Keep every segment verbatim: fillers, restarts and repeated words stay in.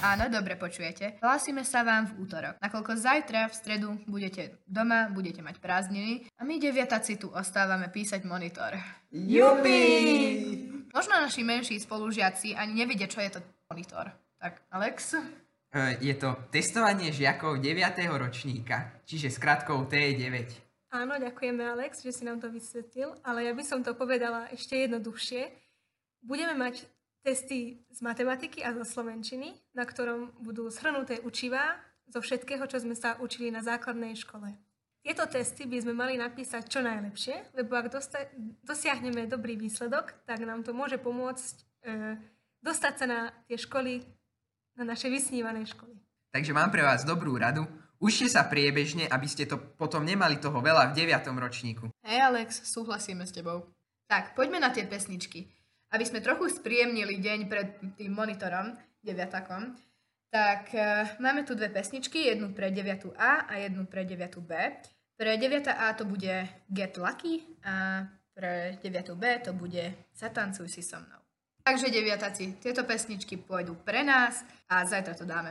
Áno, dobre počujete. Hlásime sa vám v útorok. Nakoľko zajtra v stredu budete doma, budete mať prázdniny a my deviatáci tu ostávame písať monitor. Jupi! Možno naši menší spolužiaci ani nevedia, čo je to monitor. Tak, Alex? Je to testovanie žiakov deviateho ročníka, čiže s krátkou té deväť. Áno, ďakujeme, Alex, že si nám to vysvetlil, ale ja by som to povedala ešte jednoduchšie. Budeme mať testy z matematiky a zo slovenčiny, na ktorom budú shrnuté učivá zo všetkého, čo sme sa učili na základnej škole. Tieto testy by sme mali napísať čo najlepšie, lebo ak dosta- dosiahneme dobrý výsledok, tak nám to môže pomôcť e, dostať sa na tie školy, na naše vysnívané školy. Takže mám pre vás dobrú radu. Učte sa priebežne, aby ste to potom nemali toho veľa v deviatom ročníku. Hej, Alex, súhlasíme s tebou. Tak, poďme na tie pesničky. Aby sme trochu spríjemnili deň pred tým monitorom, deviatakom, tak e, máme tu dve pesničky, jednu pre deviatu A a jednu pre deviatu B. Pre deviata A to bude Get Lucky a pre deviatu B to bude Zatancuj si so mnou. Takže deviatáci, tieto pesničky pôjdu pre nás a zajtra to dáme.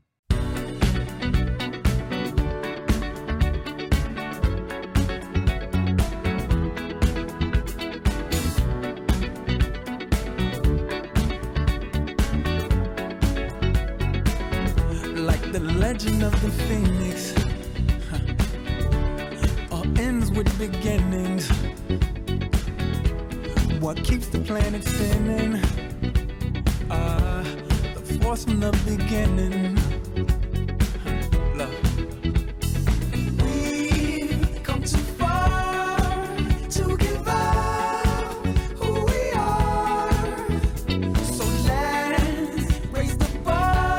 The legend of the phoenix huh. All ends with beginnings. What keeps the planet spinning? Uh, the force from the beginning. Huh. Love. We've come too far to give up who we are. So let's raise the bar.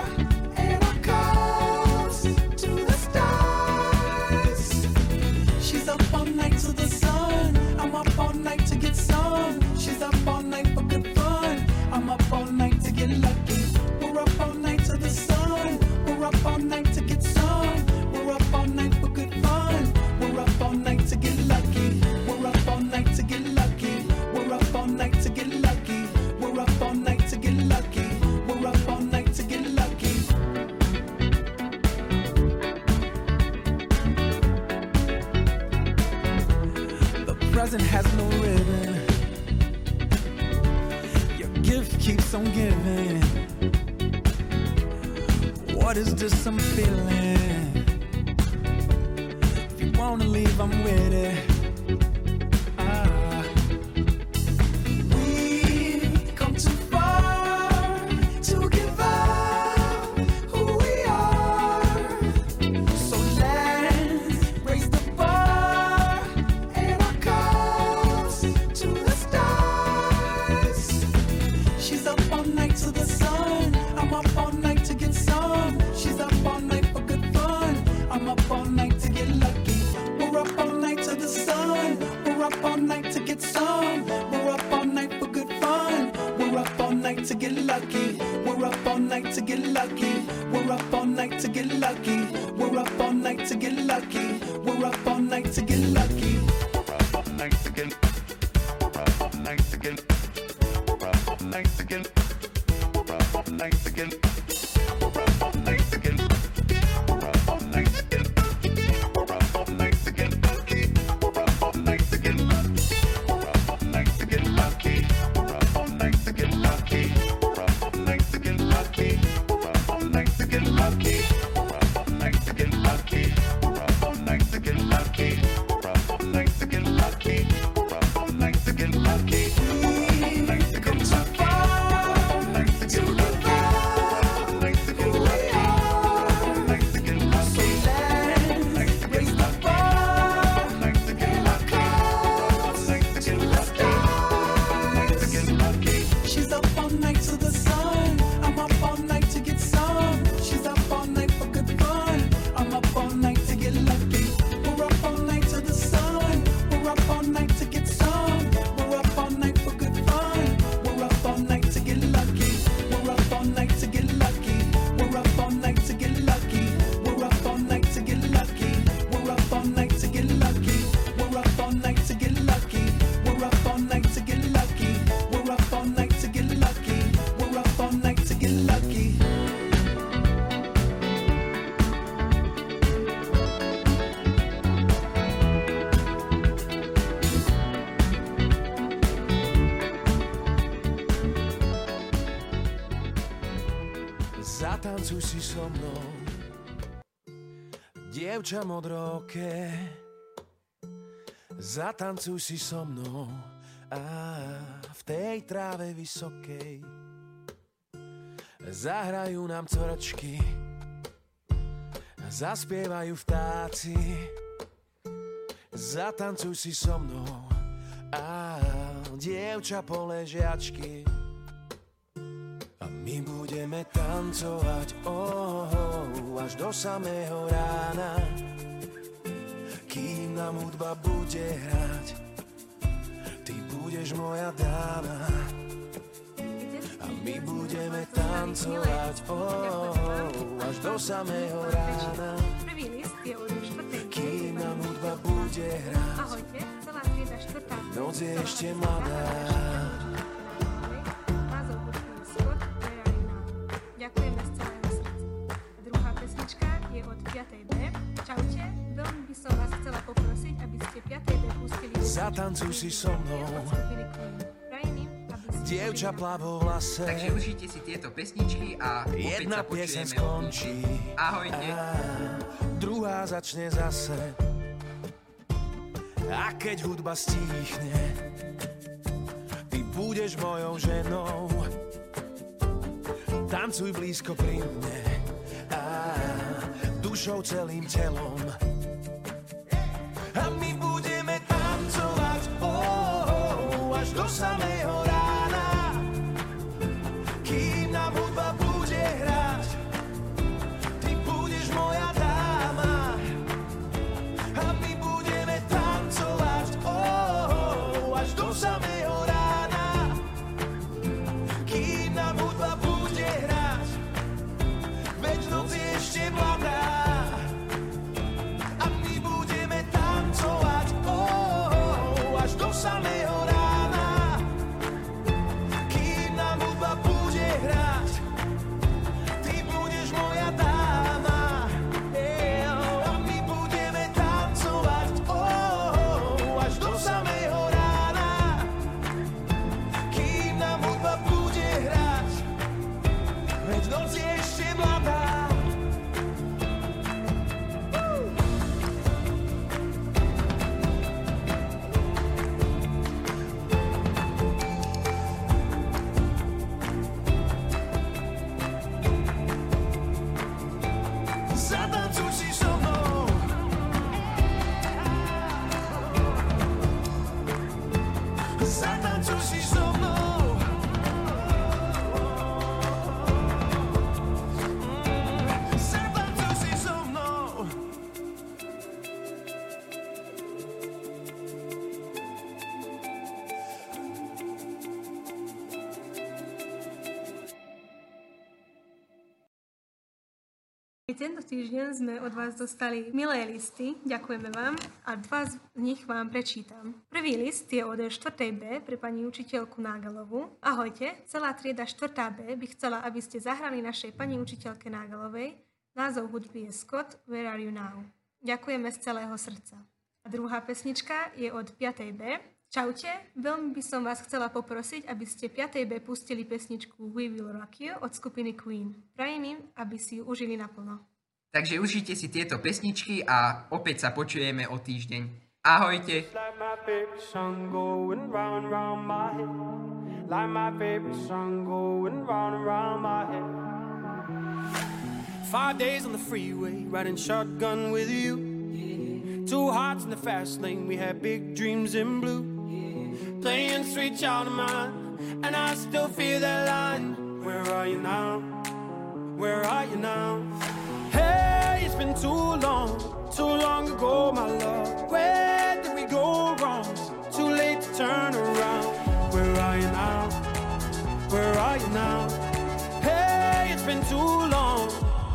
Present has no ribbon. Your gift keeps on giving. What is this I'm feeling? If you wanna leave, I'm with it. Ah. We've come too far to give up who we are. So let's raise the bar. She's up all night to the sun. I'm up all night to get some. She's up all night for good fun. I'm up all night to get lucky. We're up all night to the sun. We're up all night to get some. We're up all night for good fun. We're up all night to get lucky. We're up all night to get lucky. We're up all night to get lucky. We're up all night to get lucky. We're up all night to get lucky. We're up all night to get. We're up all night to get. We're up all night to get. We're up all night to get. We're up all night to get. We're up all night to get. We're up all night to get lucky. We're up all night to get lucky. We're up all night to get lucky. We're up all night to get lucky. We're up all night to get lucky. We're up all night to get lucky. We're up all night to get lucky. We're up all night to get lucky. We're up all night to get lucky. We're up all night to get lucky. Come too far to give up who we are. Zatancuj si so mnou, dievča modroké. Zatancuj si so mnou a v tej tráve vysokej zahrajú nám cvrčky, zaspievajú vtáci. Zatancuj si so mnou a dievča poležiačky. A my budeme tancovať oh, oh, až do samého rána, kým nám hudba bude hrať. Ty budeš moja dáma a my budeme tancovať oh, oh, až do samého rána, kým nám hudba bude hrať. Ahojte, celá trieda štvrtá. Noc je ešte mladá. Názov hudby je Scott, Where Are You Now? Ďakujeme z celého srdca. A druhá pesnička je od piatej bé. Čaute, veľmi by som vás chcela poprosiť, aby ste piatej bé pustili Zatancuj si so mnou, dievča plavo v lase. Takže užite si tieto pesničky a opäť Jedna sa pieseň počujeme skončí Ahojte. a druhá začne zase. A keď hudba stíchne, ty budeš mojou ženou. Tancuj blízko pri mne a dušou celým telom. A my budeme tancovať oh, oh, až do samého rána, kým nám hudba bude hrať. Ty budeš moja dáma a my budeme tancovať oh, oh, až do samého rána, kým nám hudba bude hrať. Veď noc je ešte mladá a my budeme tancovať oh, oh, až do samého rána, kým nám hudba bude hrať. Ty budeš moja dáma yeah, a my budeme tancovať oh, oh, až do samého rána, kým nám hudba bude hrať. Veď noc je ešte mladá. Zatancuj si so mnou, zatancuj si so mnou, zatancuj si so mnou. Tento týždeň sme od vás dostali milé listy, ďakujeme vám a dva z nich vám prečítam. Prvý list je od štvrtej bé pre pani učiteľku Nágalovú. Ahojte, celá trieda štvrtá bé by chcela, aby ste zahrali našej pani učiteľke Nágalovej. Názov hudby je Scott, Where Are You Now? Ďakujeme z celého srdca. A druhá pesnička je od piatej bé. Čaute, veľmi by som vás chcela poprosiť, aby ste piatej bé pustili pesničku We Will Rock You od skupiny Queen. Prajem im, aby si ju užili naplno. Takže užite si tieto pesničky a opäť sa počujeme o týždeň. Ahojte. Like my favorite song going round and round my head. Like my favorite song going round and round my head. Five days on the freeway, riding shotgun with you. Yeah. Two hearts in the fast lane, we had big dreams in blue. Yeah. Playing sweet child of mine, and I still feel that line. Where are you now? Where are you now? Hey, it's been too long, too long ago, my love. Where did we go wrong? Too late to turn around. Where are you now? Where are you now? Hey, it's been too long.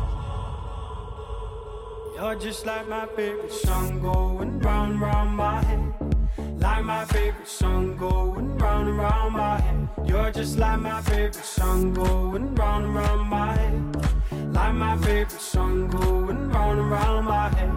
You're just like my favorite song going round and round my head. Like my favorite song going round and round my head. You're just like my favorite song going round and round my head. Like my favorite song going round and round my head.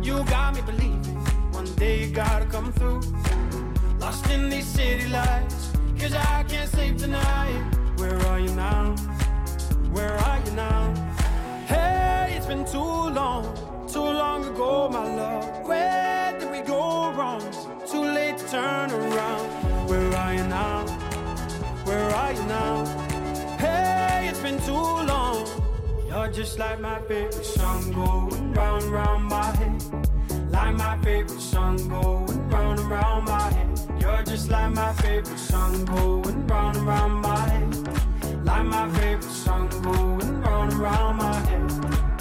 You got me believing one day you gotta come through. Lost in these city lights, cause I can't sleep tonight. Where are you now? Where are you now? Hey, it's been too long, too long ago, my love. Where did we go wrong? Too late to turn around. Where are you now? Where are you now? Hey, it's been too long. You're just like my favorite song going round and round my head. Like my favorite song going round and round my head. You're just like my favorite song going round and round my head. Like my favorite song going round and round my head.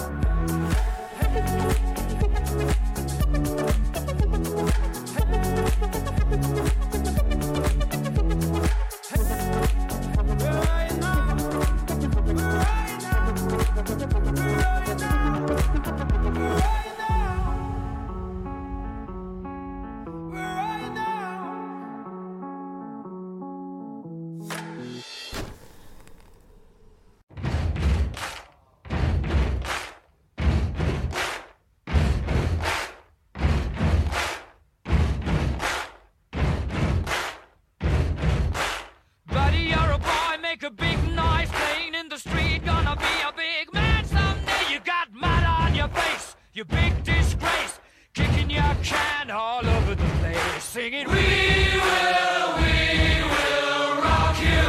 You big disgrace, kicking your can all over the place, singing, we will, we will rock you.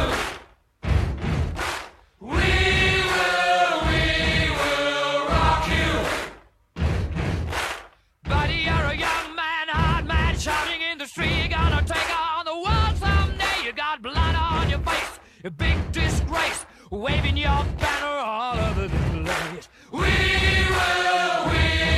We will, we will rock you. Buddy, you're a young man, hard man, shouting in the street, you're gonna take on the world someday. You got blood on your face, you big disgrace, waving your banner all over the place. We will, we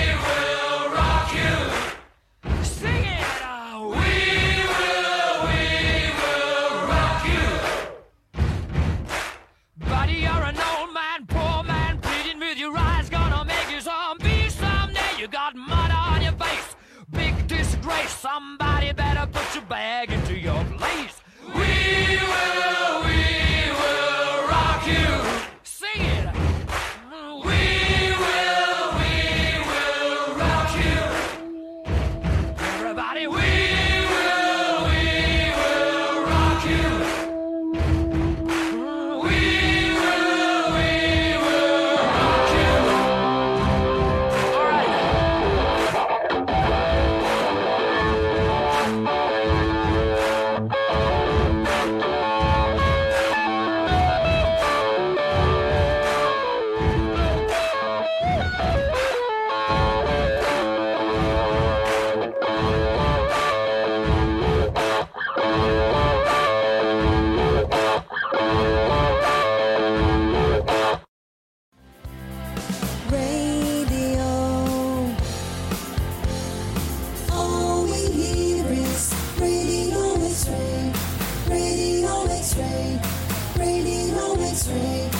somebody better put your bag into your place. We will, we will rock you. Sing it. We will, we will rock you. Everybody, we will, we will rock you. We will, we will rock you. All right. Radio. All we hear is Radio X-Ray, Radio X-Ray, Radio X-Ray.